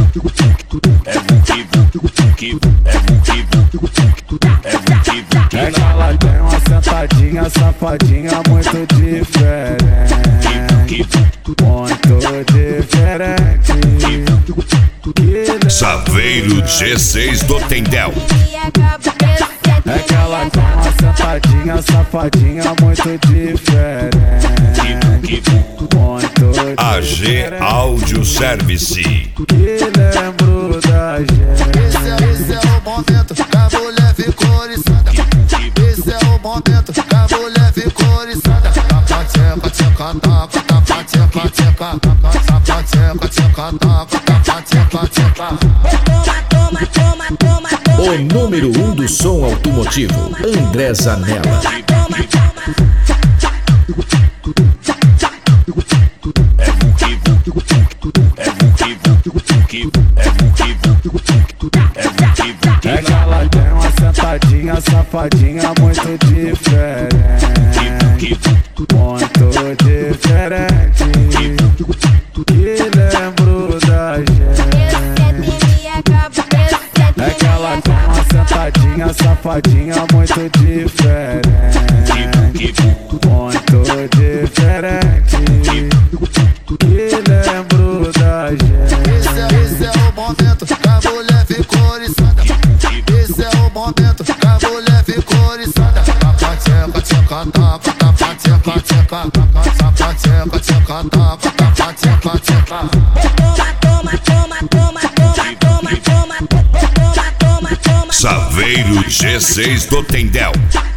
É que ela tem uma sentadinha, safadinha muito diferente. Muito diferente. Saveiro G6 do Tendel. É que ela tem uma sentadinha, safadinha muito diferente. Muito AG diferente. Audio Service. Que lembro da gente. Esse é o momento que a mulher ficou oriçada. Esse é o momento que a mulher ficou oriçada. Taca, tcheca, tcheca, taca, taca, tcheca, tcheca, taca, tcheca, tcheca, taca, taca, tcheca, tcheca. O número 1 do som automotivo, André Zanella. É que ela tem uma sentadinha, safadinha muito diferente. Muito diferente. Que lembro da gente. É que ela tem uma sentadinha, safadinha muito diferente. Muito diferente. Que lembro da gente. Esse é o momento que a mulher ficou oriçada. Esse é o momento que a mulher ficou oriçada. Taca, tcheca, tcheca, taca, taca, tcheca, tcheca, taca, tcheca, tcheca, taca, taca, tcheca, tcheca. Saveiro G6 do Tendel.